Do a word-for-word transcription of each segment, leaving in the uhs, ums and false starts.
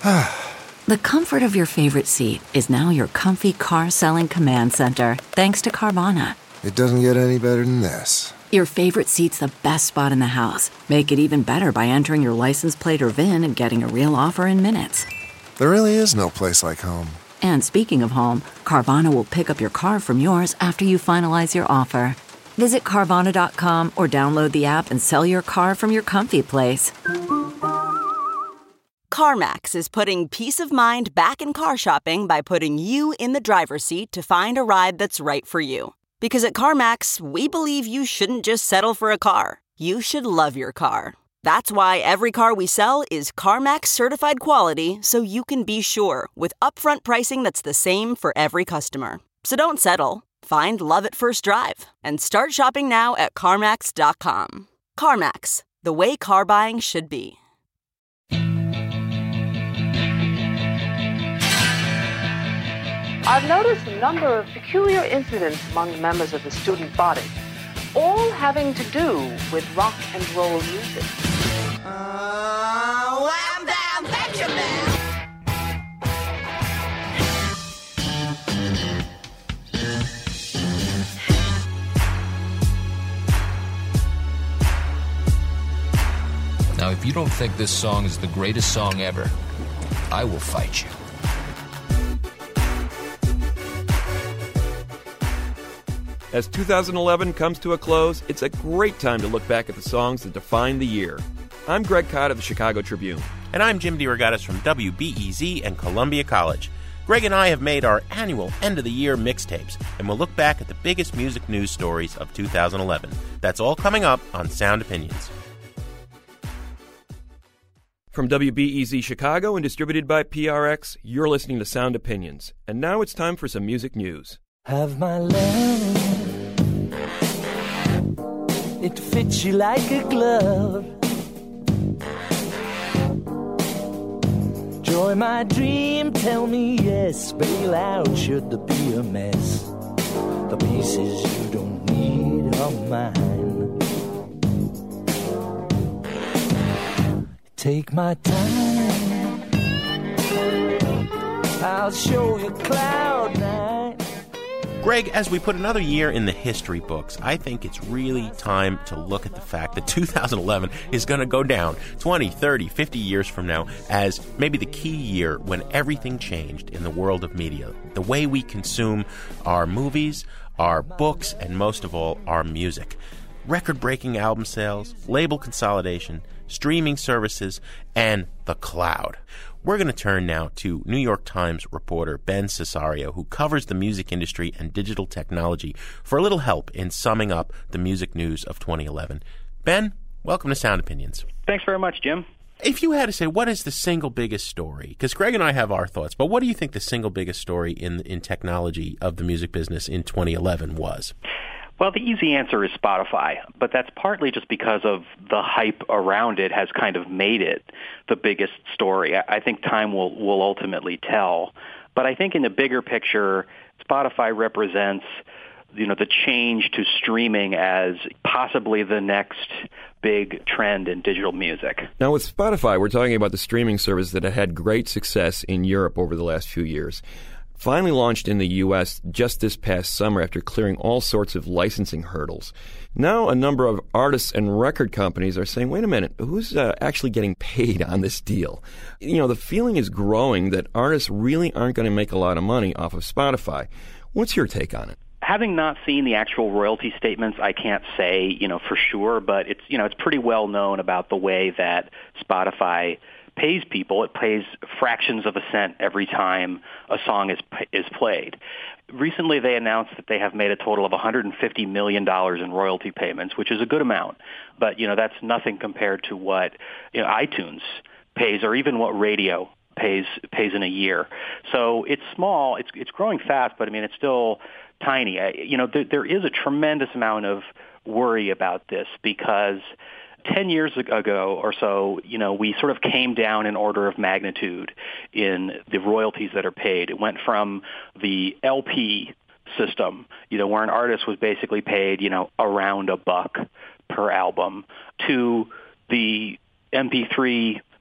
The comfort of your favorite seat is now your comfy car-selling command center, thanks to Carvana. It doesn't get any better than this. Your favorite seat's the best spot in the house. Make it even better by entering your license plate or V I N and getting a real offer in minutes. There really is no place like home. And speaking of home, Carvana will pick up your car from yours after you finalize your offer. Visit Carvana dot com or download the app and sell your car from your comfy place. CarMax is putting peace of mind back in car shopping by putting you in the driver's seat to find a ride that's right for you. Because at CarMax, we believe you shouldn't just settle for a car. You should love your car. That's why every car we sell is CarMax certified quality, so you can be sure with upfront pricing that's the same for every customer. So don't settle. Find love at first drive and start shopping now at CarMax dot com. CarMax, the way car buying should be. I've noticed a number of peculiar incidents among the members of the student body, all having to do with rock and roll music. Uh, wham, bam, Benjamin! Now, if you don't think this song is the greatest song ever, I will fight you. As two thousand eleven comes to a close, it's a great time to look back at the songs that defined the year. I'm Greg Cott of the Chicago Tribune. And I'm Jim DeRogatis from W B E Z and Columbia College. Greg and I have made our annual end-of-the-year mixtapes, and we'll look back at the biggest music news stories of two thousand eleven. That's all coming up on Sound Opinions. From W B E Z Chicago and distributed by P R X, you're listening to Sound Opinions. And now it's time for some music news. Have my love, it fits you like a glove. Joy my dream, tell me yes. Bail out should there be a mess. The pieces you don't need are mine. Take my time, I'll show you cloud nine. Greg, as we put another year in the history books, I think it's really time to look at the fact that two thousand eleven is going to go down twenty, thirty, fifty years from now as maybe the key year when everything changed in the world of media. The way we consume our movies, our books, and most of all, our music. Record-breaking album sales, label consolidation, streaming services, and the cloud. We're going to turn now to New York Times reporter Ben Cesario, who covers the music industry and digital technology, for a little help in summing up the music news of twenty eleven. Ben, welcome to Sound Opinions. Thanks very much, Jim. If you had to say, what is the single biggest story? Because Greg and I have our thoughts, but what do you think the single biggest story in in technology of the music business in twenty eleven was? Well, the easy answer is Spotify, but that's partly just because of the hype around it has kind of made it the biggest story. I think time will, will ultimately tell. But I think in the bigger picture, Spotify represents, you know, the change to streaming as possibly the next big trend in digital music. Now with Spotify, we're talking about the streaming service that had had great success in Europe over the last few years. Finally launched in the U S just this past summer after clearing all sorts of licensing hurdles. Now a number of artists and record companies are saying, wait a minute, who's uh, actually getting paid on this deal? You know, the feeling is growing that artists really aren't going to make a lot of money off of Spotify. What's your take on it? Having not seen the actual royalty statements, I can't say, you know, for sure, but it's, you know, it's pretty well known about the way that Spotify pays people. It pays fractions of a cent every time a song is is played. Recently, they announced that they have made a total of one hundred fifty million dollars in royalty payments, which is a good amount. But, you know, that's nothing compared to what, you know, iTunes pays or even what radio pays pays in a year. So it's small. It's it's growing fast, but, I mean, it's still tiny. I, you know, there, there is a tremendous amount of worry about this because Ten years ago or so, you know, we sort of came down in order of magnitude in the royalties that are paid. It went from the L P system, you know, where an artist was basically paid, you know, around a buck per album, to the M P three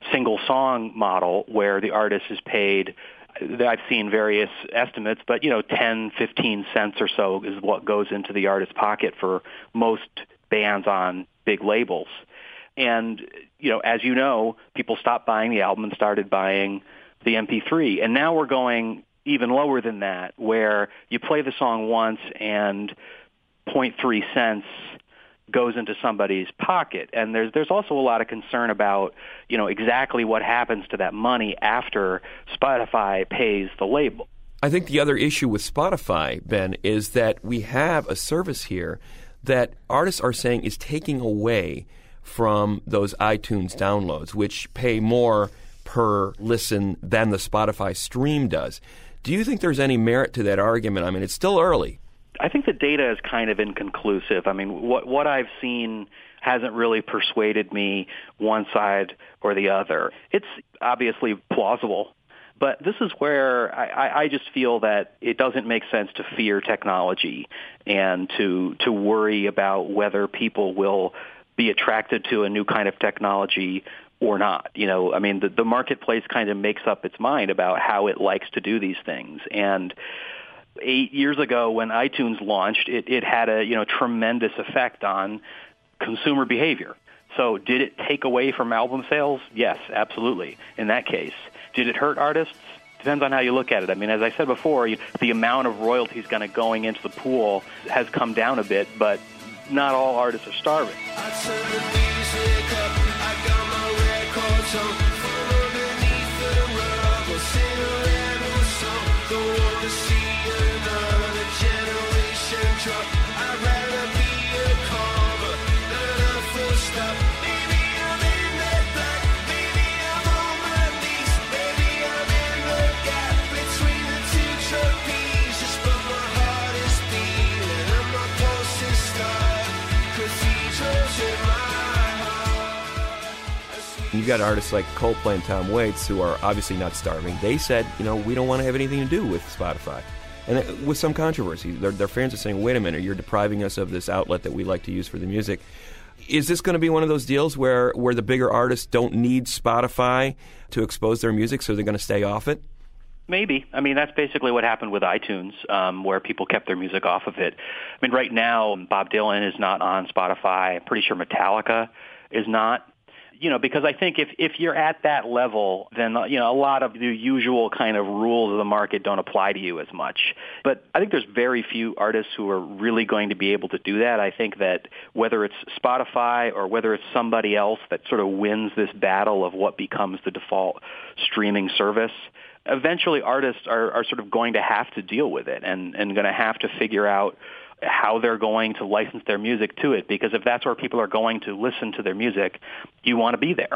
single song model where the artist is paid, I've seen various estimates, but, you know, ten, fifteen cents or so is what goes into the artist's pocket for most bands on big labels. And, you know, as you know, people stopped buying the album and started buying the M P three. And now we're going even lower than that, where you play the song once and zero point three cents goes into somebody's pocket. And there's there's also a lot of concern about, you know, exactly what happens to that money after Spotify pays the label. I think the other issue with Spotify, Ben, is that we have a service here that artists are saying is taking away from those iTunes downloads, which pay more per listen than the Spotify stream does. Do you think there's any merit to that argument? I mean, it's still early. I think the data is kind of inconclusive. I mean, what what I've seen hasn't really persuaded me one side or the other. It's obviously plausible, but this is where I, I just feel that it doesn't make sense to fear technology and to to worry about whether people will be attracted to a new kind of technology or not. You know, I mean, the, the marketplace kind of makes up its mind about how it likes to do these things. And eight years ago when iTunes launched, it, it had a, you know, tremendous effect on consumer behavior. So did it take away from album sales? Yes, absolutely. In that case. Did it hurt artists? Depends on how you look at it. I mean, as I said before, you, the amount of royalties kind of going into the pool has come down a bit, but not all artists are starving. I turn the music up, I got my records on, follow beneath the rug, or sing a random song, don't wanna see another generation drop, I'd rather be a comma than a full stop, baby I'm in the black, baby I'm on my knees, baby I'm in the gap between the two trapezes, but my heart is beating and my pulse is starting. You've got artists like Coldplay and Tom Waits who are obviously not starving. They said, you know, we don't want to have anything to do with Spotify. And with some controversy, their, their fans are saying, wait a minute, you're depriving us of this outlet that we like to use for the music. Is this going to be one of those deals where, where the bigger artists don't need Spotify to expose their music, so they're going to stay off it? Maybe. I mean, that's basically what happened with iTunes, um, where people kept their music off of it. I mean, right now, Bob Dylan is not on Spotify. I'm pretty sure Metallica is not. You know, because I think if, if you're at that level, then, you know, a lot of the usual kind of rules of the market don't apply to you as much. But I think there's very few artists who are really going to be able to do that. I think that whether it's Spotify or whether it's somebody else that sort of wins this battle of what becomes the default streaming service, eventually artists are, are sort of going to have to deal with it and, and going to have to figure out how they're going to license their music to it, because if that's where people are going to listen to their music, you want to be there.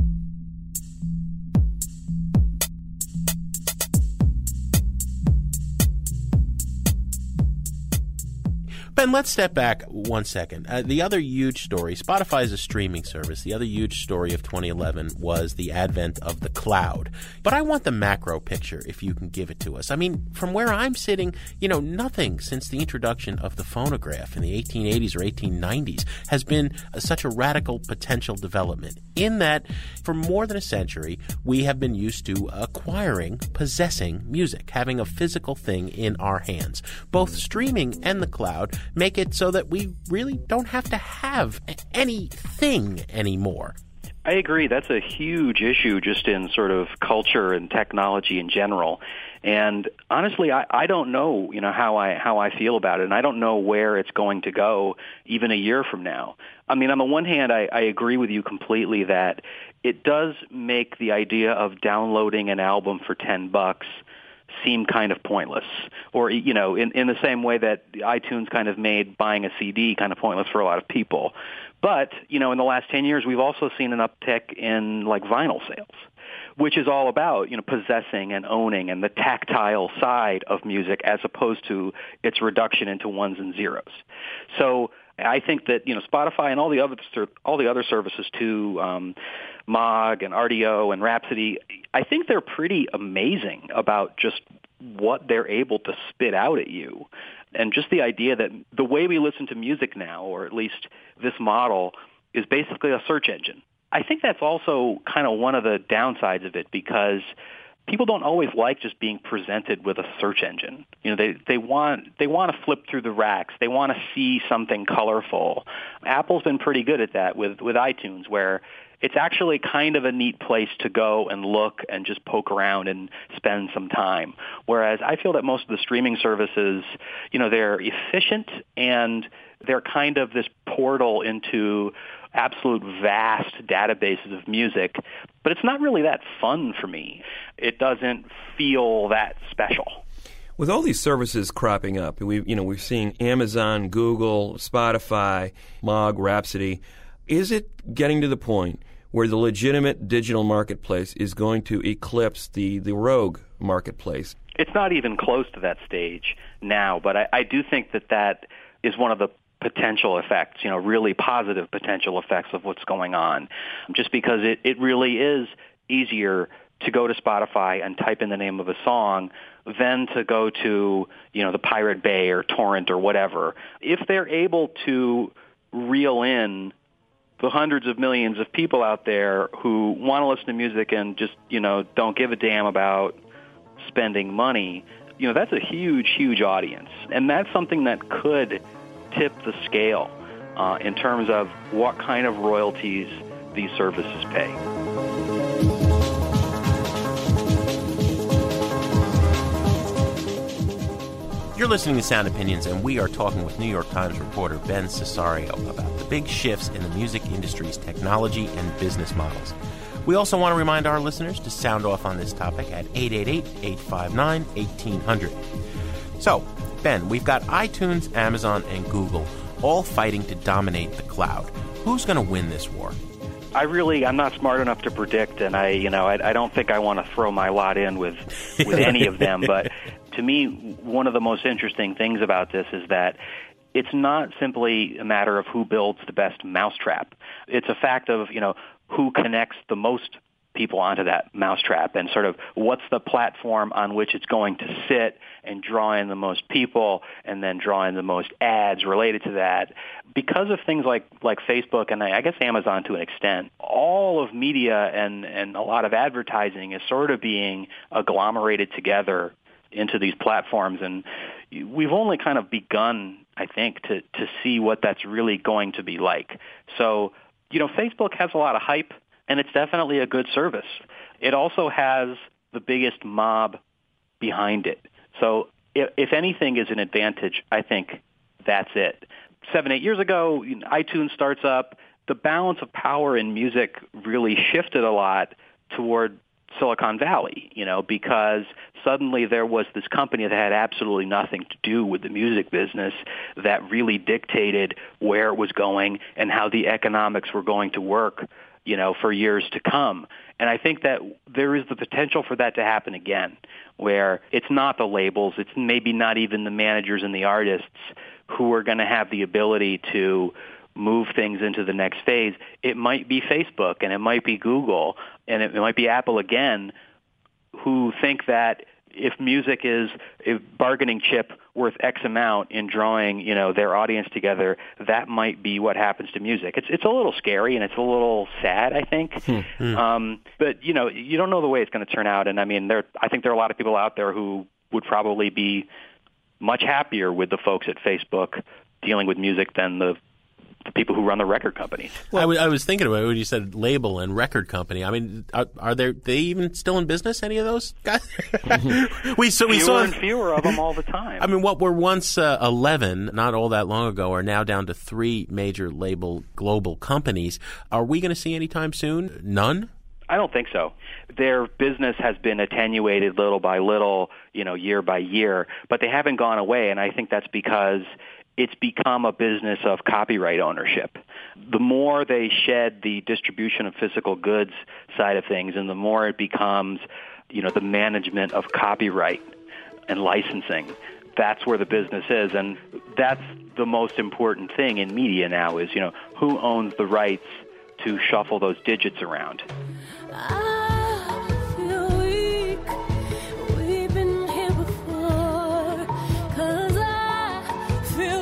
Ben, let's step back one second. Uh, the other huge story, Spotify is a streaming service. The other huge story of twenty eleven was the advent of the cloud. But I want the macro picture, if you can give it to us. I mean, from where I'm sitting, you know, nothing since the introduction of the phonograph in the eighteen eighties or eighteen nineties has been uh, such a radical potential development. In that, for more than a century, we have been used to acquiring, possessing music, having a physical thing in our hands. Both streaming and the cloud make it so that we really don't have to have anything anymore. I agree. That's a huge issue just in sort of culture and technology in general. And honestly, I, I don't know, you know, how I how I feel about it, and I don't know where it's going to go even a year from now. I mean, on the one hand, I, I agree with you completely that it does make the idea of downloading an album for ten bucks seem kind of pointless, or, you know, in, in the same way that iTunes kind of made buying a C D kind of pointless for a lot of people. But, you know, in the last ten years, we've also seen an uptick in, like, vinyl sales, which is all about, you know, possessing and owning and the tactile side of music as opposed to its reduction into ones and zeros. So I think that, you know, Spotify and all the other all the other services too, um, M O G and R D O and Rhapsody, I think they're pretty amazing about just what they're able to spit out at you. And just the idea that the way we listen to music now, or at least this model, is basically a search engine. I think that's also kind of one of the downsides of it, because people don't always like just being presented with a search engine. You know, they, they want they want to flip through the racks. They want to see something colorful. Apple's been pretty good at that with, with iTunes, where it's actually kind of a neat place to go and look and just poke around and spend some time. Whereas I feel that most of the streaming services, you know, they're efficient and they're kind of this portal into absolute vast databases of music, but it's not really that fun for me. It doesn't feel that special. With all these services cropping up, we you know we're seeing Amazon, Google, Spotify, Mog, Rhapsody. Is it getting to the point where the legitimate digital marketplace is going to eclipse the, the rogue marketplace? It's not even close to that stage now, but I, I do think that that is one of the potential effects, you know, really positive potential effects of what's going on, just because it, it really is easier to go to Spotify and type in the name of a song than to go to, you know, the Pirate Bay or Torrent or whatever. If they're able to reel in the hundreds of millions of people out there who want to listen to music and just, you know, don't give a damn about spending money, you know, that's a huge, huge audience. And that's something that could tip the scale uh, in terms of what kind of royalties these services pay. You're listening to Sound Opinions, and we are talking with New York Times reporter Ben Cesario about the big shifts in the music industry's technology and business models. We also want to remind our listeners to sound off on this topic at eight eight eight, eight five nine, one eight hundred. So, Ben, we've got iTunes, Amazon, and Google all fighting to dominate the cloud. Who's going to win this war? I really, I'm not smart enough to predict, and I, you know, I, I don't think I want to throw my lot in with, with any of them. But to me, one of the most interesting things about this is that it's not simply a matter of who builds the best mousetrap. It's a fact of, you know, who connects the most people onto that mousetrap, and sort of what's the platform on which it's going to sit and draw in the most people and then draw in the most ads related to that. Because of things like, like Facebook and I guess Amazon to an extent, all of media and, and a lot of advertising is sort of being agglomerated together into these platforms. And we've only kind of begun, I think, to, to see what that's really going to be like. So, you know, Facebook has a lot of hype, and it's definitely a good service. It also has the biggest mob behind it. So if, if anything is an advantage, I think that's it. Seven, eight years ago, iTunes starts up. The balance of power in music really shifted a lot toward Silicon Valley, you know, because suddenly there was this company that had absolutely nothing to do with the music business that really dictated where it was going and how the economics were going to work, you know, for years to come. And I think that there is the potential for that to happen again, where it's not the labels, it's maybe not even the managers and the artists who are going to have the ability to move things into the next phase. It might be Facebook, and it might be Google, and it might be Apple again, who think that if music is a bargaining chip worth X amount in drawing, you know, their audience together, that might be what happens to music. It's it's a little scary and it's a little sad, I think. Mm-hmm. Um, but you know, you don't know the way it's going to turn out. And I mean, there, I think there are a lot of people out there who would probably be much happier with the folks at Facebook dealing with music than the the people who run the record companies. Well, I, w- I was thinking about it when you said label and record company. I mean, are, are there they even still in business? Any of those guys? we so we fewer saw and fewer of them all the time. I mean, what were once uh, eleven, not all that long ago, are now down to three major label global companies. Are we going to see anytime soon? None. I don't think so. Their business has been attenuated little by little, you know, year by year, but they haven't gone away, and I think that's because it's become a business of copyright ownership. The more they shed the distribution of physical goods side of things, and the more it becomes, you know, the management of copyright and licensing, that's where the business is. And that's the most important thing in media now is, you know, who owns the rights to shuffle those digits around.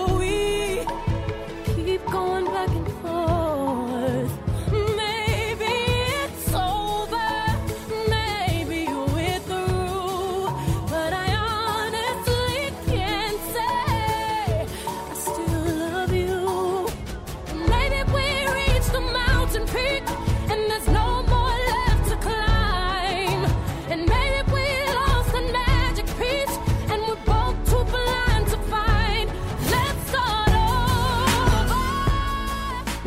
Maybe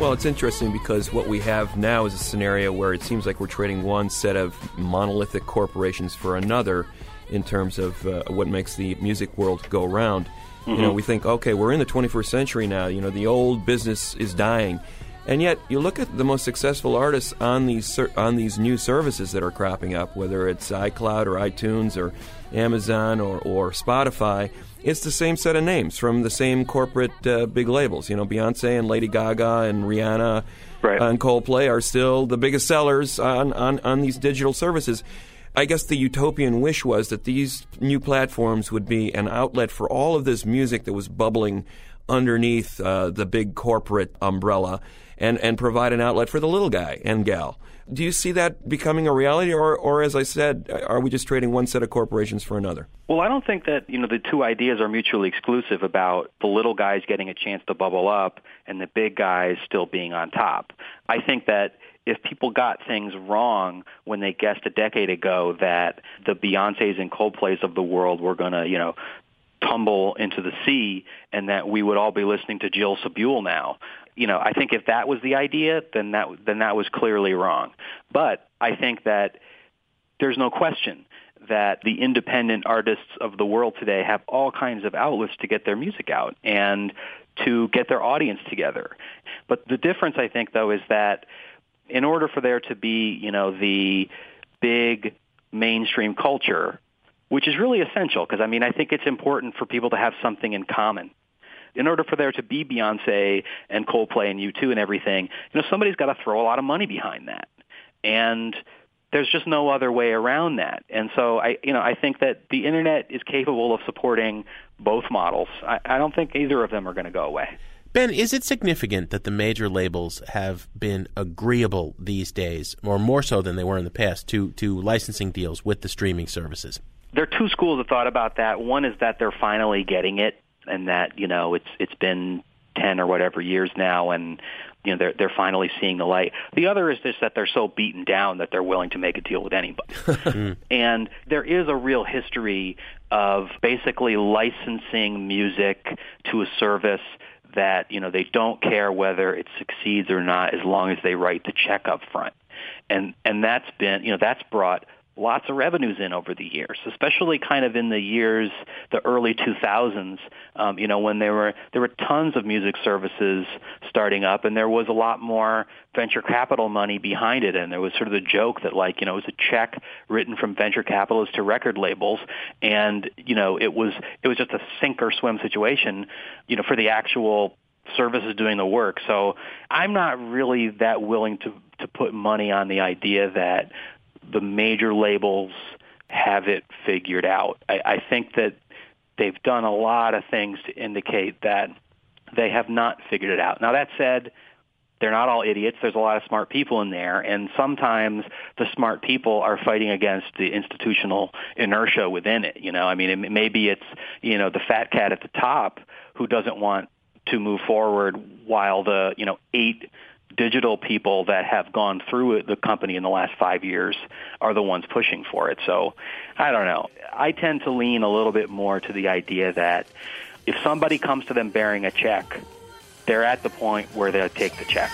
Well, it's interesting because what we have now is a scenario where it seems like we're trading one set of monolithic corporations for another in terms of uh, what makes the music world go round. Mm-hmm. You know, we think, okay, we're in the twenty-first century now. You know, the old business is dying. And yet, you look at the most successful artists on these ser- on these new services that are cropping up, whether it's iCloud or iTunes or Amazon or, or Spotify, it's the same set of names from the same corporate uh, big labels. You know, Beyonce and Lady Gaga and Rihanna right. and Coldplay are still the biggest sellers on, on, on these digital services. I guess the utopian wish was that these new platforms would be an outlet for all of this music that was bubbling underneath uh, the big corporate umbrella and, and provide an outlet for the little guy and gal. Do you see that becoming a reality, or, or as I said, are we just trading one set of corporations for another? Well, I don't think that, you know, the two ideas are mutually exclusive about the little guys getting a chance to bubble up and the big guys still being on top. I think that if people got things wrong when they guessed a decade ago that the Beyoncés and Coldplays of the world were going to, you know, tumble into the sea and that we would all be listening to Jill Sobule now, you know, I think if that was the idea, then that then that was clearly wrong. But I think that there's no question that the independent artists of the world today have all kinds of outlets to get their music out and to get their audience together. But the difference, I think, though, is that in order for there to be, you know, the big mainstream culture, which is really essential, because, I mean, I think it's important for people to have something in common. In order for there to be Beyonce and Coldplay and U two and everything, you know, somebody's got to throw a lot of money behind that. And there's just no other way around that. And so I, you know, I think that the Internet is capable of supporting both models. I, I don't think either of them are going to go away. Ben, is it significant that the major labels have been agreeable these days, or more so than they were in the past, to, to licensing deals with the streaming services? There are two schools of thought about that. One is that they're finally getting it, and that, you know, it's it's been ten or whatever years now, and you know they're they're finally seeing the light. The other is just that they're so beaten down that they're willing to make a deal with anybody. And there is a real history of basically licensing music to a service that, you know, they don't care whether it succeeds or not as long as they write the check up front. And and that's been, you know, that's brought lots of revenues in over the years, especially kind of in the years, the early two thousands, um, you know, when there were there were tons of music services starting up, and there was a lot more venture capital money behind it, and there was sort of the joke that, like, you know, it was a check written from venture capitalists to record labels, and, you know, it was it was just a sink or swim situation, you know, for the actual services doing the work. So I'm not really that willing to to put money on the idea that the major labels have it figured out. I, I think that they've done a lot of things to indicate that they have not figured it out. Now, that said, they're not all idiots. There's a lot of smart people in there, and sometimes the smart people are fighting against the institutional inertia within it. You know, I mean, it, maybe it's, you know, the fat cat at the top who doesn't want to move forward while the, you know, eight digital people that have gone through the company in the last five years are the ones pushing for it. So I don't know. I tend to lean a little bit more to the idea that if somebody comes to them bearing a check, they're at the point where they'll take the check.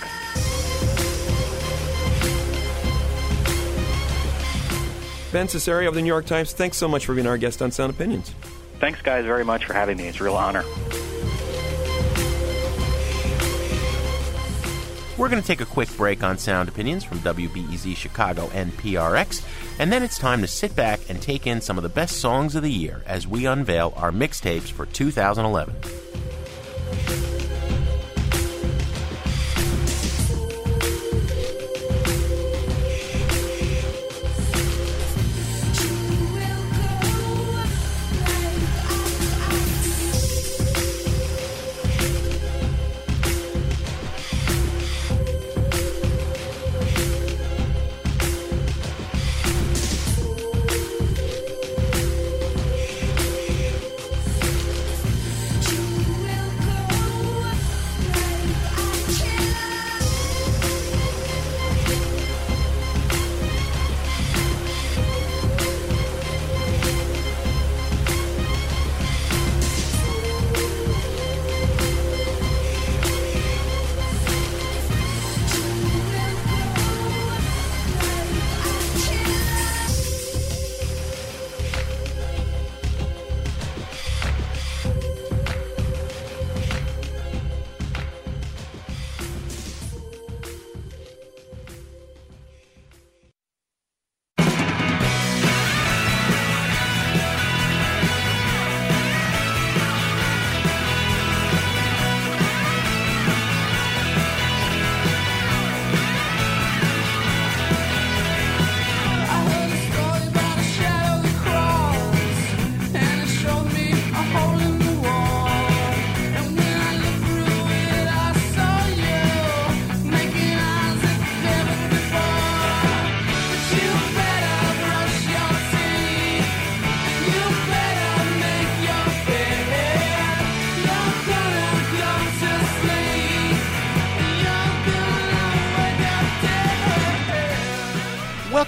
Ben Cesario of the New York Times, thanks so much for being our guest on Sound Opinions. Thanks, guys, very much for having me. It's a real honor. We're going to take a quick break on Sound Opinions from W B E Z Chicago and P R X, and then it's time to sit back and take in some of the best songs of the year as we unveil our mixtapes for two thousand eleven.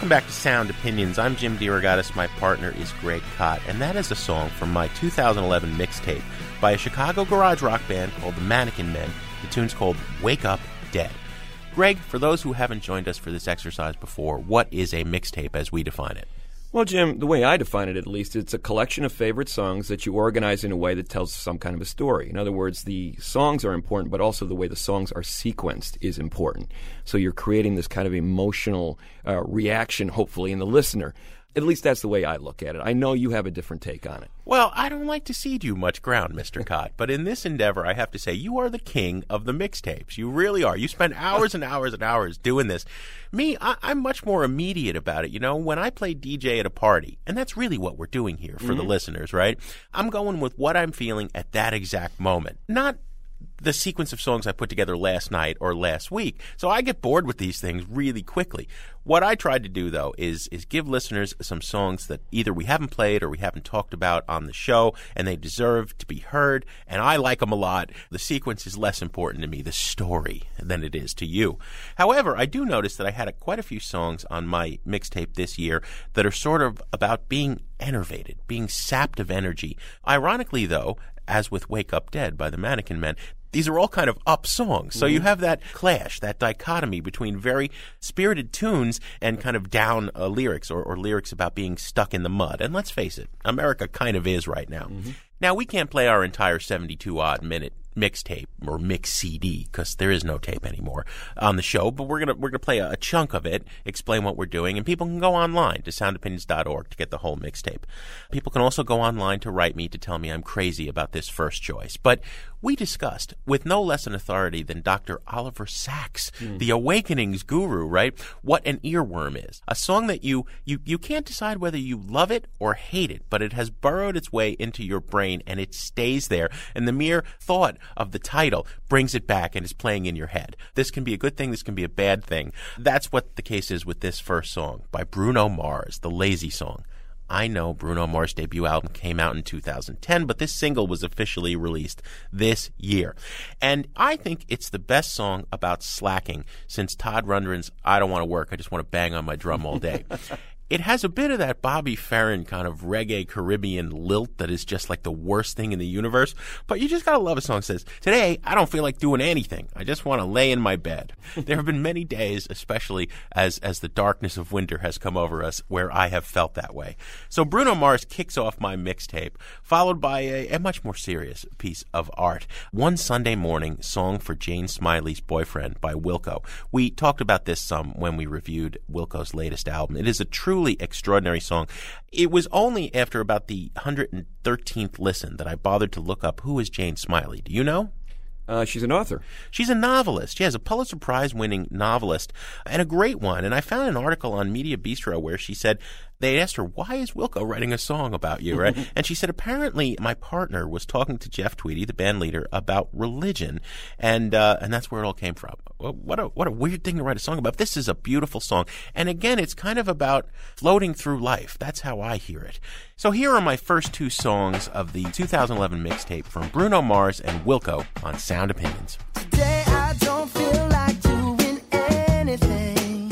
Welcome back to Sound Opinions. I'm Jim DeRogatis. My partner is Greg Kot, and that is a song from my two thousand eleven mixtape by a Chicago garage rock band called the Mannequin Men. The tune's called Wake Up Dead. Greg, for those who haven't joined us for this exercise before, what is a mixtape as we define it? Well, Jim, the way I define it, at least, it's a collection of favorite songs that you organize in a way that tells some kind of a story. In other words, the songs are important, but also the way the songs are sequenced is important. So you're creating this kind of emotional uh, reaction, hopefully, in the listener. At least that's the way I look at it. I know you have a different take on it. Well, I don't like to cede you much ground, Mister Kot, but in this endeavor, I have to say, you are the king of the mixtapes. You really are. You spend hours and hours and hours doing this. Me, I, I'm much more immediate about it. You know, when I play D J at a party, and that's really what we're doing here for mm-hmm. the listeners, right? I'm going with what I'm feeling at that exact moment, not the sequence of songs I put together last night or last week. So I get bored with these things really quickly. What I tried to do, though, is is give listeners some songs that either we haven't played or we haven't talked about on the show, and they deserve to be heard, and I like them a lot. The sequence is less important to me, the story, than it is to you. However, I do notice that I had a, quite a few songs on my mixtape this year that are sort of about being enervated, being sapped of energy. Ironically, though, as with Wake Up Dead by the Mannequin Men, these are all kind of up songs. So mm-hmm. you have that clash, that dichotomy between very spirited tunes and kind of down uh, lyrics or, or lyrics about being stuck in the mud. And let's face it, America kind of is right now. Mm-hmm. Now, we can't play our entire seventy-two-odd minute mixtape or mix C D because there is no tape anymore on the show, but we're gonna we're gonna play a, a chunk of it, explain what we're doing, and people can go online to sound opinions dot org to get the whole mixtape. People can also go online to write me to tell me I'm crazy about this first choice. But we discussed, with no less an authority than Doctor Oliver Sacks, mm. the Awakenings guru, right, what an earworm is. A song that you, you you can't decide whether you love it or hate it, but it has burrowed its way into your brain and it stays there. And the mere thought of the title brings it back and is playing in your head. This can be a good thing, this can be a bad thing. That's what the case is with this first song by Bruno Mars, the Lazy Song. I know Bruno Mars' debut album came out in two thousand ten, but this single was officially released this year. And I think it's the best song about slacking since Todd Rundgren's I Don't Want to Work, I Just Want to Bang on My Drum All Day. It has a bit of that Bobby Farron kind of reggae Caribbean lilt that is just like the worst thing in the universe. But you just gotta love a song that says, today, I don't feel like doing anything. I just want to lay in my bed. There have been many days, especially as, as the darkness of winter has come over us, where I have felt that way. So Bruno Mars kicks off my mixtape, followed by a, a much more serious piece of art. One Sunday Morning, Song for Jane Smiley's Boyfriend by Wilco. We talked about this some when we reviewed Wilco's latest album. It is a true Truly extraordinary song. It was only after about the one hundred thirteenth listen that I bothered to look up who is Jane Smiley. Do you know? Uh, she's an author. She's a novelist. She has a Pulitzer Prize-winning novelist, and a great one. And I found an article on Media Bistro where she said, they asked her, why is Wilco writing a song about you, right? And she said, apparently my partner was talking to Jeff Tweedy, the band leader, about religion, and uh, and that's where it all came from. Well, what a what a weird thing to write a song about. This is a beautiful song. And again, it's kind of about floating through life. That's how I hear it. So here are my first two songs of the two thousand eleven mixtape from Bruno Mars and Wilco on Sound Opinions. Today I don't feel like doing anything.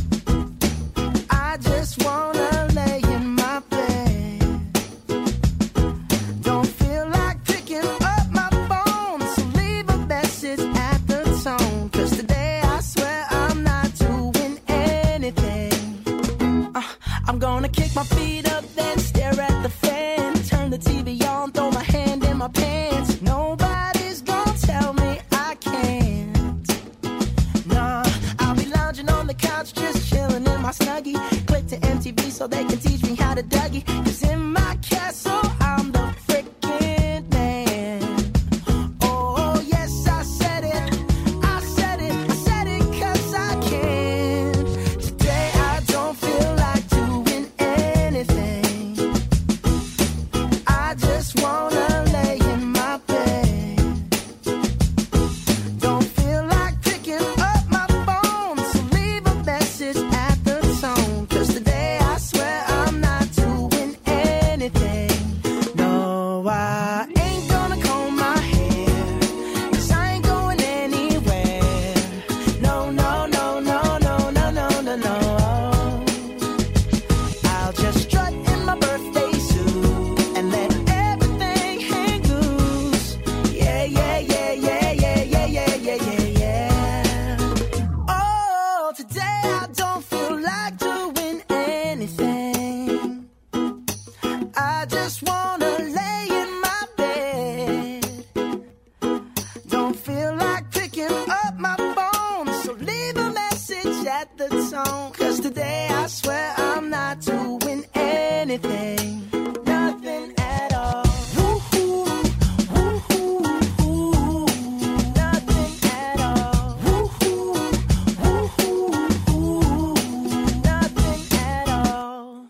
I just want I'm gonna kick my feet up, then stare at the fan. Turn the T V on, throw my hand in my pants. Nobody's gonna tell me I can't. Nah, I'll be lounging on the couch, just chilling in my Snuggie. Click to M T V so they can teach me how to Dougie. Cause in my castle, I'm the freaking man. Oh, yes, I said it. I said it. I said it cause I can. Today I don't feel like I just wanna lay in my bed. Don't feel like picking up my phone, so leave a message at the tone. Cause today I swear I'm not doing anything. I just wanna lay in my bed. Don't feel like picking up my phone, so leave a message at the tone. Cause today I swear I'm not doing anything, nothing at all. Woo-hoo, woo-hoo, woo-hoo, nothing at all. Woo-hoo, woo-hoo, woo-hoo, nothing at all.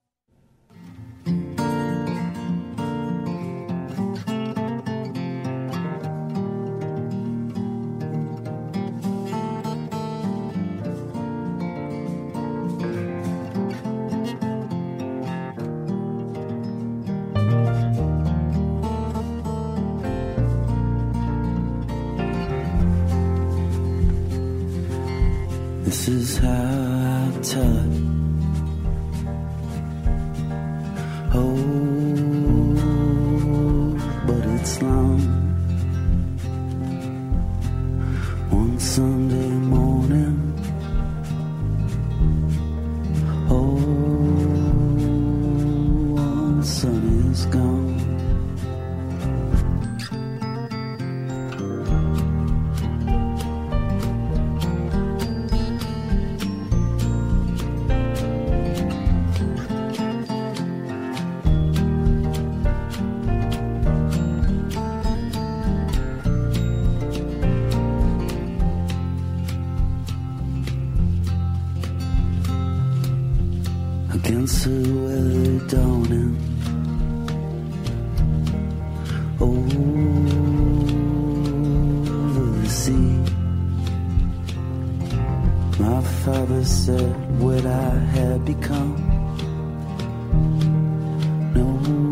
This is how I tell it. Oh, but it's long. One Sunday morning. Oh, the sun is gone. Against the weather dawning, over the sea. My father said what I had become. No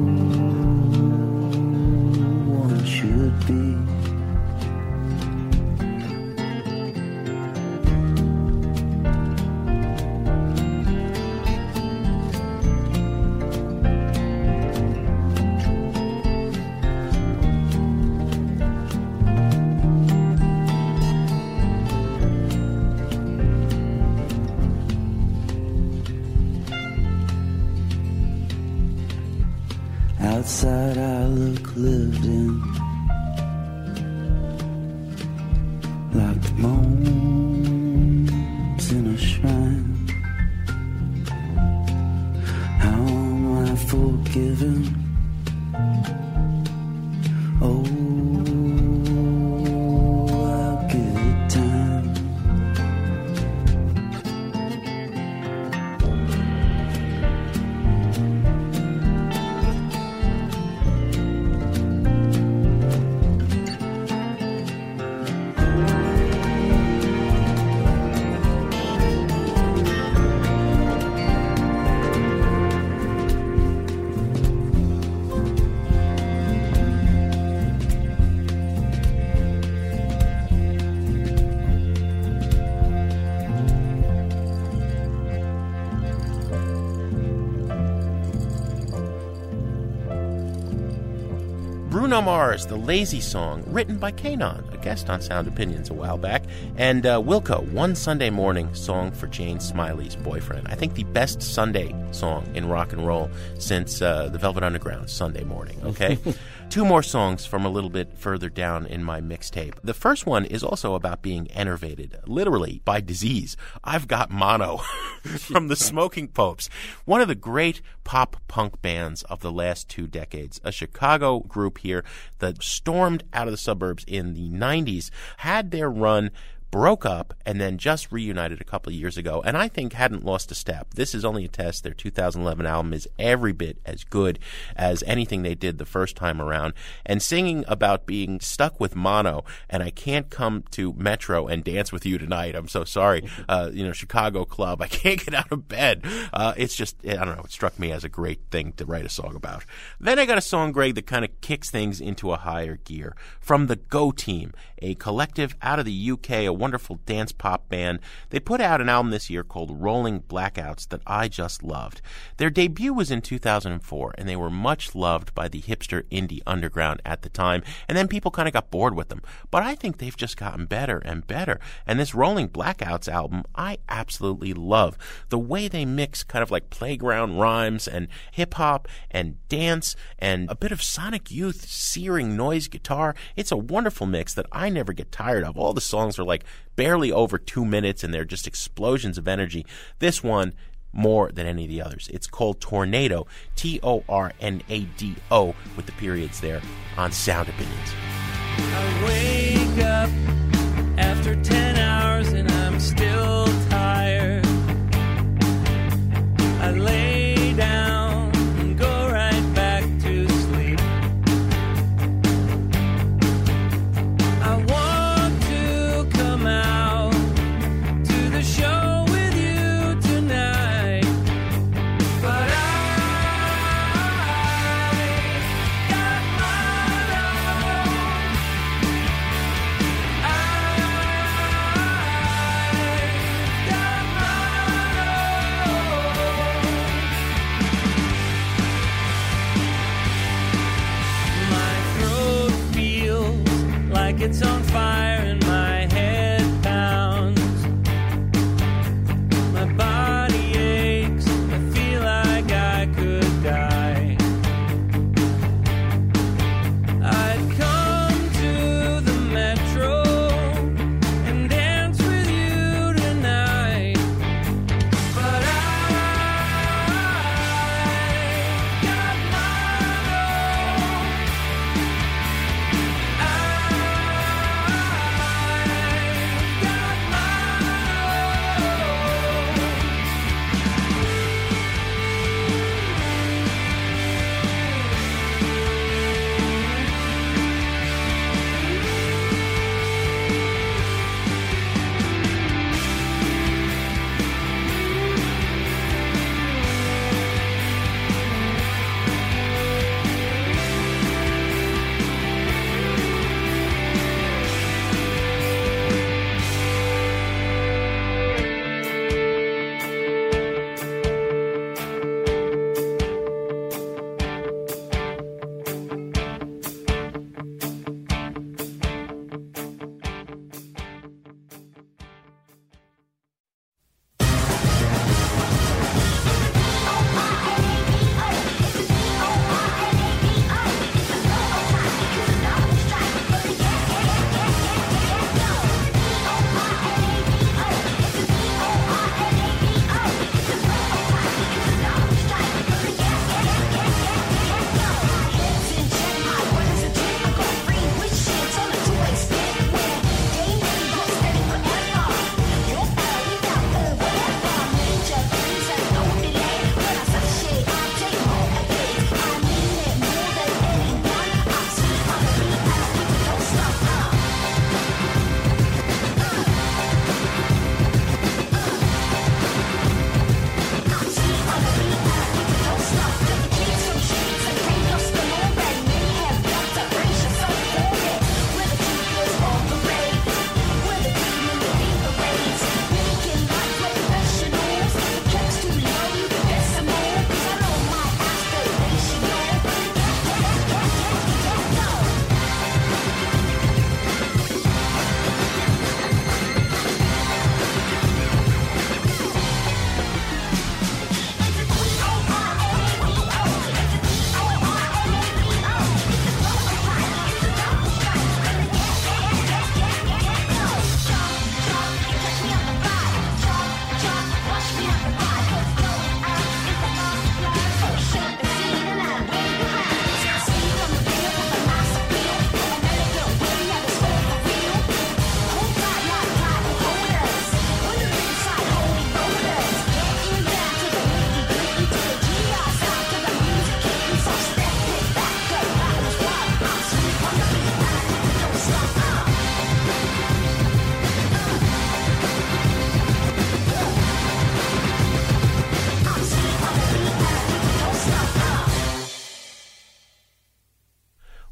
one should be. Outside I look lived in, like bones in a shrine. How am I forgiven? Oh, I'll give it time. Bruno Mars, The Lazy Song, written by Kanon, a guest on Sound Opinions a while back, and uh, Wilco, One Sunday Morning, song for Jane Smiley's boyfriend. I think the best Sunday song in rock and roll since uh, the Velvet Underground's Sunday Morning, okay? Two more songs from a little bit further down in my mixtape. The first one is also about being enervated, literally, by disease. I've got mono from the Smoking Popes, one of the great pop-punk bands of the last two decades, a Chicago group here that stormed out of the suburbs in the nineties, had their run, broke up, and then just reunited a couple of years ago, and I think hadn't lost a step. This is only a test. Their two thousand eleven album is every bit as good as anything they did the first time around. And singing about being stuck with mono, and I can't come to Metro and dance with you tonight. I'm so sorry. Uh, you know, Chicago club. I can't get out of bed. Uh, it's just, I don't know, it struck me as a great thing to write a song about. Then I got a song, Greg, that kind of kicks things into a higher gear. From the Go Team, a collective out of the U K, a wonderful dance pop band. They put out an album this year called Rolling Blackouts that I just loved. Their debut was in two thousand four, and they were much loved by the hipster indie underground at the time, and then people kind of got bored with them. But I think they've just gotten better and better, and this Rolling Blackouts album I absolutely love. The way they mix kind of like playground rhymes and hip-hop and dance and a bit of Sonic Youth searing noise guitar. It's a wonderful mix that I never get tired of. All the songs are like barely over two minutes and they're just explosions of energy. This one, more than any of the others. It's called Tornado, T O R N A D O, with the periods there, on Sound Opinions. I wake up after ten hours and I'm still tired. I lay down and go right back to sleep. I want to come out to the show with you tonight, but I got my own. I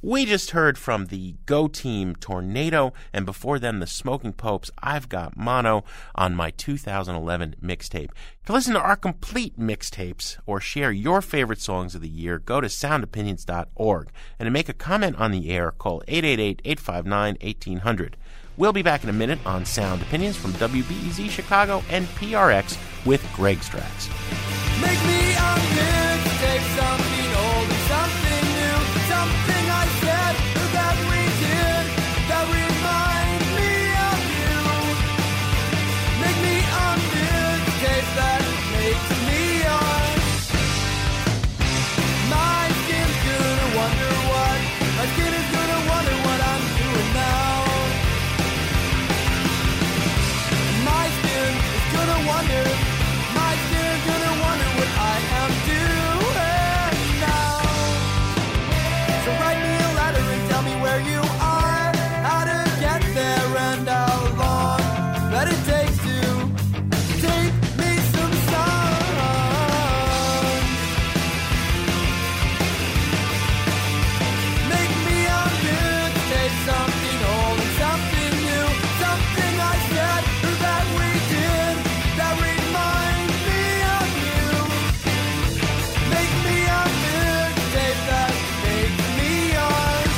We just heard from the Go Team Tornado, and before them the Smoking Popes, I've Got Mono, on my two thousand eleven mixtape. To listen to our complete mixtapes or share your favorite songs of the year, go to sound opinions dot org. And to make a comment on the air, call eight eight eight, eight five nine, one eight hundred. We'll be back in a minute on Sound Opinions from W B E Z Chicago and P R X with Greg Strax. Make me a mixtape, something old and something new, something I said or that we did that remind me of you. Make me a mixtape that makes me yours. My skin's gonna wonder what, my skin is gonna wonder what I'm doing now. My skin is gonna wonder, my skin is gonna wonder what I am doing now. So write me a letter and tell me where you are, how to get there and how long that it takes to take me some songs. Make me a mixtape, something old and something new, something I said or that we did that reminds me of you. Make me a mixtape that makes me yours.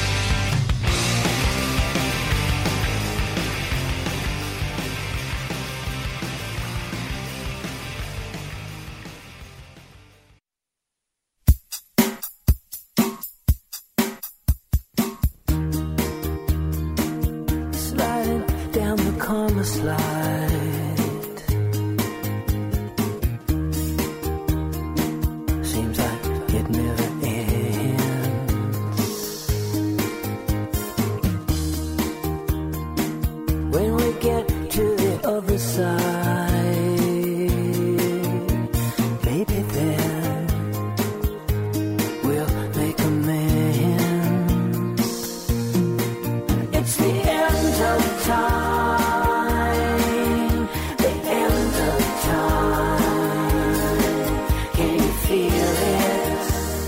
Sliding down the karma slide. Seems like it never ends. When we get to the other side, baby, then we'll make amends. It's the end of time, the end of time. Can you feel it?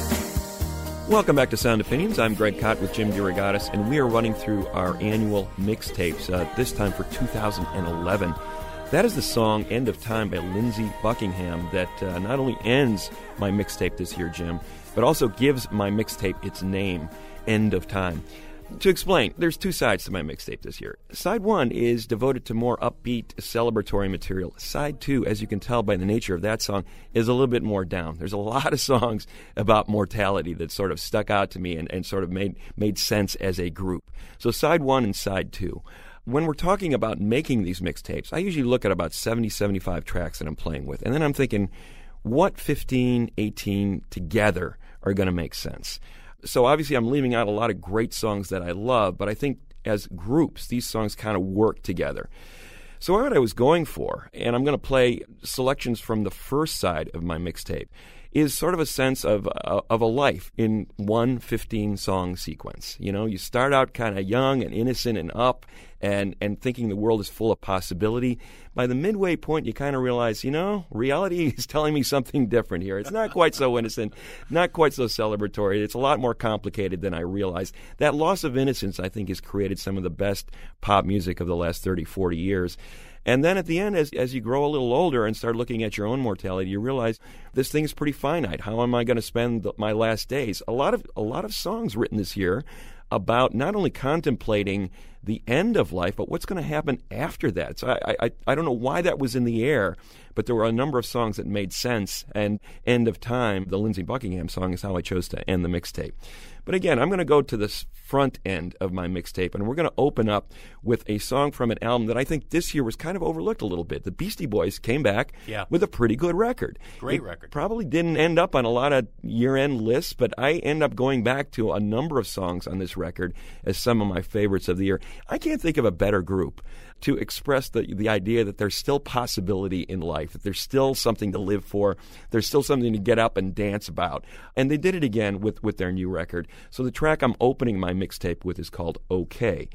Welcome back to Sound Opinions. I'm Greg Kot with Jim DeRogatis, and we are running through our annual mixtapes, uh, this time for two thousand eleven. That is the song End of Time by Lindsey Buckingham that uh, not only ends my mixtape this year, Jim, but also gives my mixtape its name, End of Time. To explain, there's two sides to my mixtape this year. Side one is devoted to more upbeat, celebratory material. Side two, as you can tell by the nature of that song, is a little bit more down. There's a lot of songs about mortality that sort of stuck out to me and, and sort of made, made sense as a group. So side one and side two. When we're talking about making these mixtapes, I usually look at about seventy, seventy-five tracks that I'm playing with. And then I'm thinking, what fifteen, eighteen together are going to make sense? So obviously I'm leaving out a lot of great songs that I love, but I think as groups, these songs kind of work together. So what I was going for, and I'm going to play selections from the first side of my mixtape, is sort of a sense of uh, of a life in one fifteen-song sequence. You know, you start out kind of young and innocent and up and, and thinking the world is full of possibility. By the midway point, you kind of realize, you know, reality is telling me something different here. It's not quite so innocent, not quite so celebratory. It's a lot more complicated than I realized. That loss of innocence, I think, has created some of the best pop music of the last thirty, forty years. And then at the end, as as you grow a little older and start looking at your own mortality, you realize this thing is pretty finite. How am I going to spend the, my last days? A lot of a lot of songs written this year about not only contemplating the end of life, but what's going to happen after that. So I, I I don't know why that was in the air, but there were a number of songs that made sense. And End of Time, the Lindsey Buckingham song, is how I chose to end the mixtape. But again, I'm going to go to this front end of my mixtape, and we're going to open up with a song from an album that I think this year was kind of overlooked a little bit. The Beastie Boys came back yeah. with a pretty good record. Great it record. Probably didn't end up on a lot of year-end lists, but I end up going back to a number of songs on this record as some of my favorites of the year. I can't think of a better group to express the the idea that there's still possibility in life, that there's still something to live for, there's still something to get up and dance about. And they did it again with, with their new record. So the track I'm opening my mixtape with is called OK.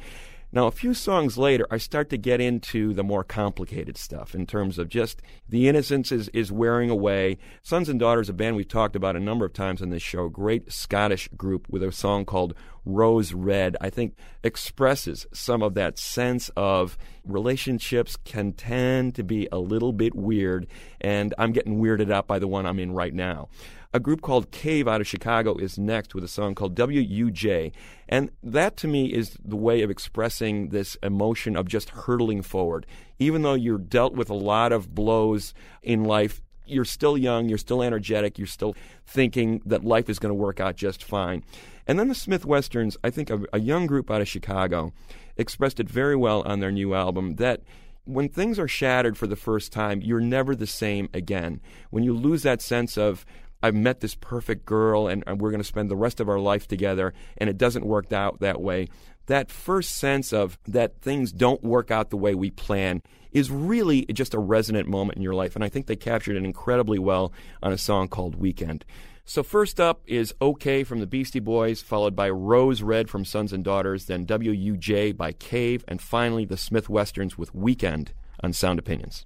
Now, a few songs later, I start to get into the more complicated stuff in terms of just the innocence is, is wearing away. Sons and Daughters, a band we've talked about a number of times on this show, great Scottish group with a song called Rose Red, I think expresses some of that sense of relationships can tend to be a little bit weird, and I'm getting weirded out by the one I'm in right now. A group called Cave out of Chicago is next with a song called W U J. And that to me is the way of expressing this emotion of just hurtling forward. Even though you're dealt with a lot of blows in life, you're still young, you're still energetic, you're still thinking that life is going to work out just fine. And then the Smith Westerns, I think a, a young group out of Chicago, expressed it very well on their new album that when things are shattered for the first time, you're never the same again. When you lose that sense of, I've met this perfect girl and we're going to spend the rest of our life together, and it doesn't work out that way. That first sense of that things don't work out the way we plan is really just a resonant moment in your life, and I think they captured it incredibly well on a song called Weekend. So first up is OK from the Beastie Boys, followed by Rose Red from Sons and Daughters, then W U J by Cave, and finally the Smith Westerns with Weekend on Sound Opinions.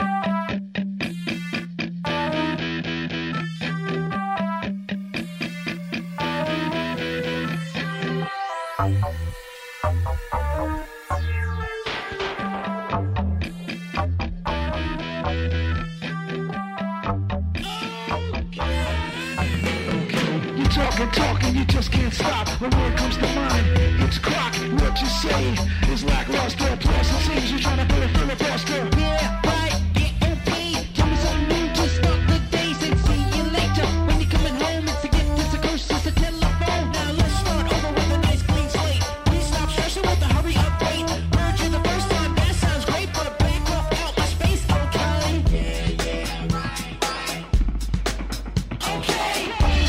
Talking, talking, you just can't stop. When word comes to mind, it's crock. What you say is lackluster. Plus, it seems you're trying to put a filibuster. Yeah, right, yeah, okay. Tell me something new to start the days and see you later. When you're coming home, it's a gift, it's a curse, it's a telephone. Now let's start over with a nice clean slate. Please stop stressing with the hurry up date. Heard you the first time, that sounds great, but back off out my space, okay? Yeah, yeah, right, right. Okay.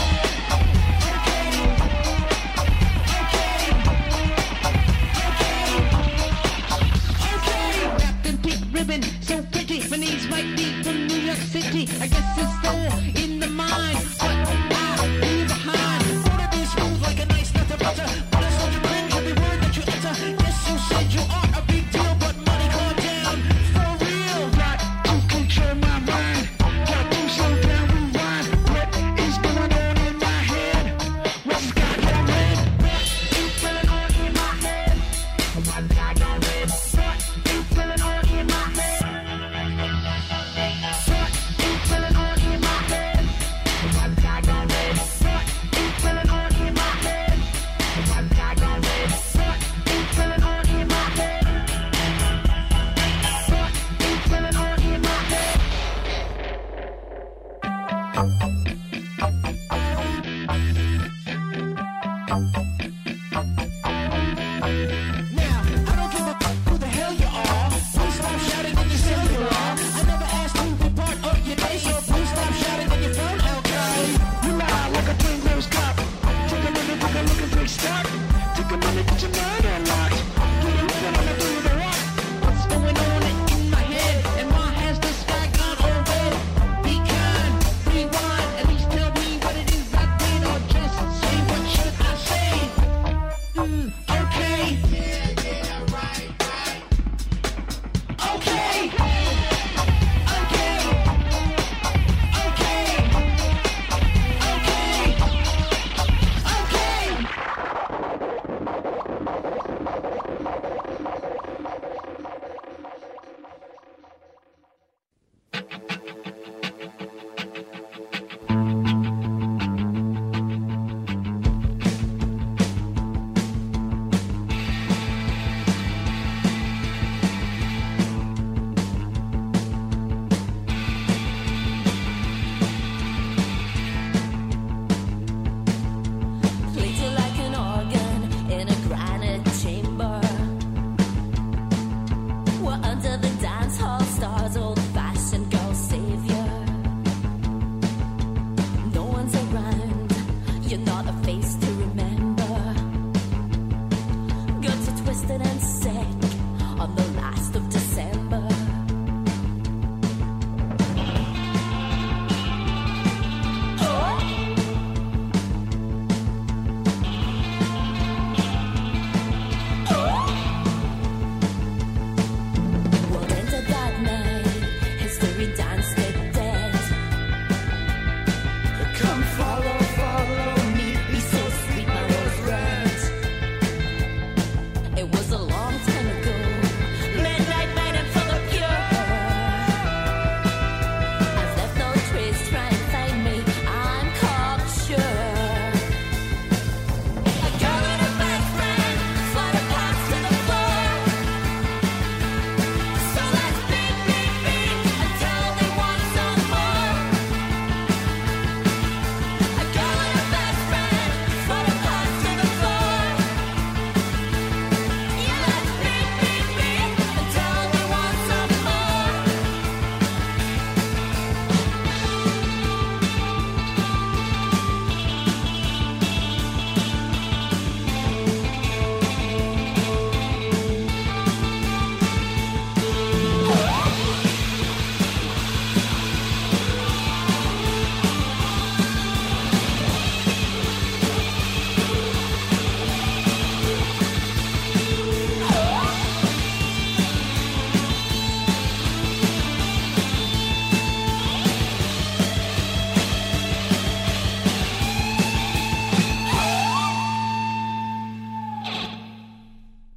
So pretty, my knees might be from New York City. I guess it's all in the mind, but I leave behind. Wanna be smooth like a nice nut of butter, but it's not your cringe every word that you utter. Yes, you said you are a big deal, but money calm down, for real. Got to control my mind, got to slow down, rewind. What is going on in my head? What's got your red? What is going on in my head? What's got your red? What is going on in my head? Say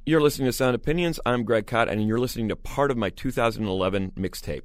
You're listening to Sound Opinions. I'm Greg Kot, and you're listening to part of my two thousand eleven mixtape.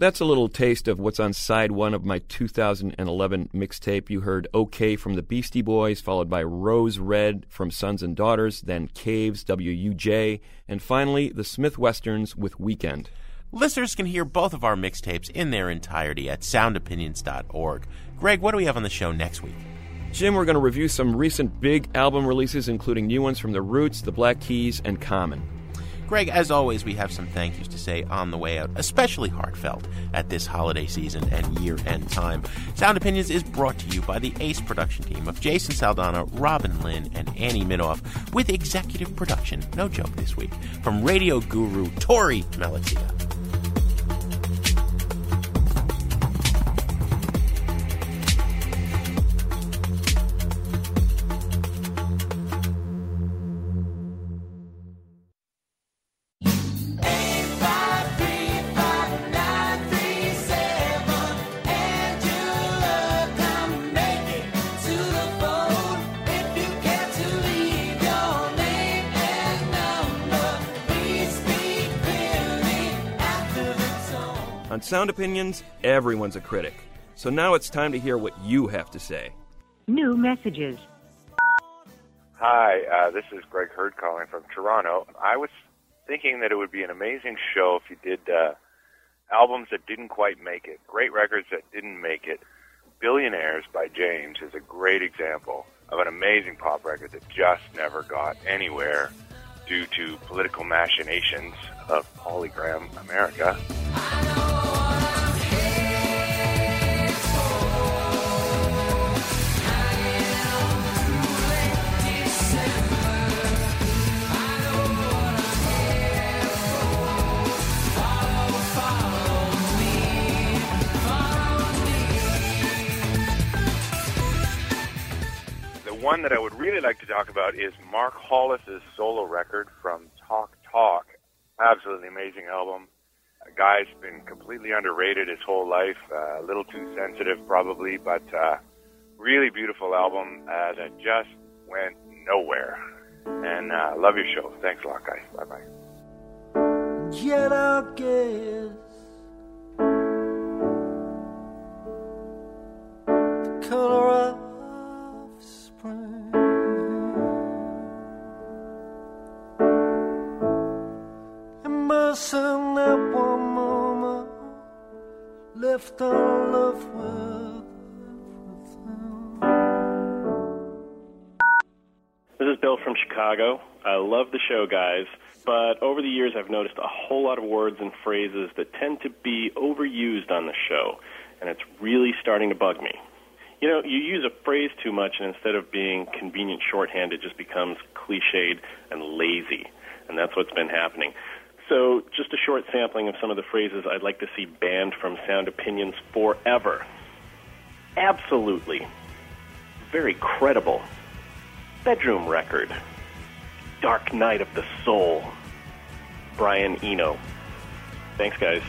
That's a little taste of what's on side one of my two thousand eleven mixtape. You heard OK from the Beastie Boys, followed by Rose Red from Sons and Daughters, then Caves, W U J, and finally the Smith Westerns with Weekend. Listeners can hear both of our mixtapes in their entirety at sound opinions dot org. Greg, what do we have on the show next week? Jim, we're going to review some recent big album releases, including new ones from The Roots, The Black Keys, and Common. Greg, as always, we have some thank yous to say on the way out, especially heartfelt at this holiday season and year-end time. Sound Opinions is brought to you by the ACE production team of Jason Saldana, Robin Lynn, and Annie Minoff, with executive production, no joke this week, from radio guru Tori Malatia. On Sound Opinions, everyone's a critic. So now it's time to hear what you have to say. New messages. Hi, uh, this is Greg Hurd calling from Toronto. I was thinking that it would be an amazing show if you did uh, albums that didn't quite make it, great records that didn't make it. Billionaires by James is a great example of an amazing pop record that just never got anywhere due to political machinations of Polygram America. The one that I would really like to talk about is Mark Hollis's solo record from Talk Talk. Absolutely amazing album. A guy's been completely underrated his whole life, uh, a little too sensitive probably, but uh, really beautiful album uh, that just went nowhere. And uh, love your show. Thanks a lot, guys. Bye-bye. Yet I guess the color of spring immersing that one moment left unloved with everything. This is Bill from Chicago. I love the show, guys, but over the years I've noticed a whole lot of words and phrases that tend to be overused on the show, and it's really starting to bug me. You know, you use a phrase too much, and instead of being convenient shorthand, it just becomes cliched and lazy, and that's what's been happening. So just a short sampling of some of the phrases I'd like to see banned from Sound Opinions forever. Absolutely. Very credible. Bedroom record. Dark Night of the Soul. Brian Eno. Thanks, guys.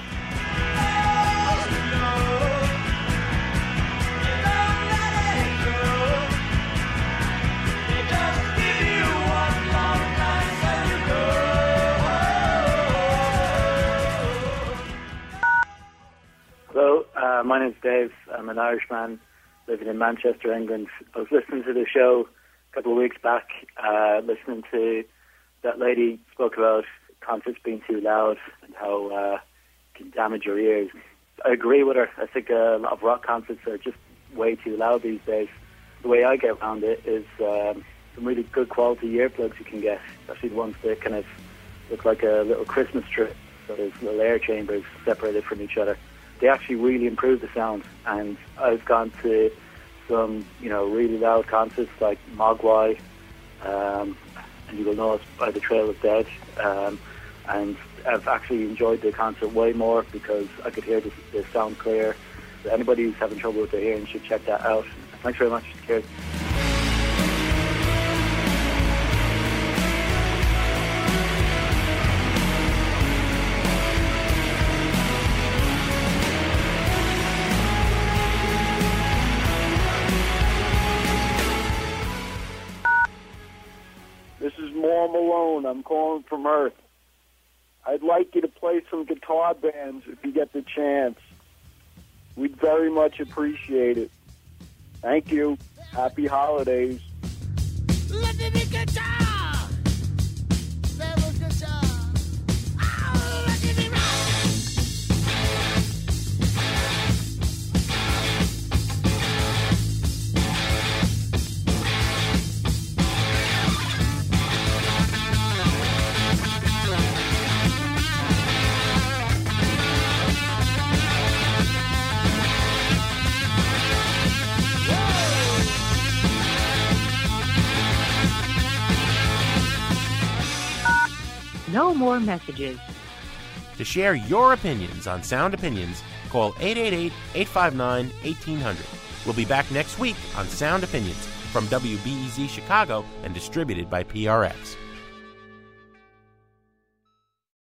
Hello, uh, my name's Dave. I'm an Irishman living in Manchester, England. I was listening to the show a couple of weeks back, uh, listening to that lady spoke about concerts being too loud and how uh, it can damage your ears. I agree with her. I think a lot of rock concerts are just way too loud these days. The way I get around it is um, some really good quality earplugs you can get, especially the ones that kind of look like a little Christmas tree. So there's little air chambers separated from each other. They actually really improve the sound, and I've gone to some, you know, really loud concerts like Mogwai, um, and you will know us by the Trail of Dead, um, and I've actually enjoyed the concert way more because I could hear the, the sound clear. So anybody who's having trouble with their hearing should check that out. Thanks very much. Cheers. This is Maura Malone. I'm calling from Earth. I I'd like you to play some guitar bands if you get the chance. We'd very much appreciate it. Thank you. Happy holidays. Let me be guitar. There was guitar. Oh, let me be rock. No more messages. To share your opinions on Sound Opinions, call eight eight eight, eight five nine, one eight hundred. We'll be back next week on Sound Opinions from W B E Z Chicago and distributed by P R X.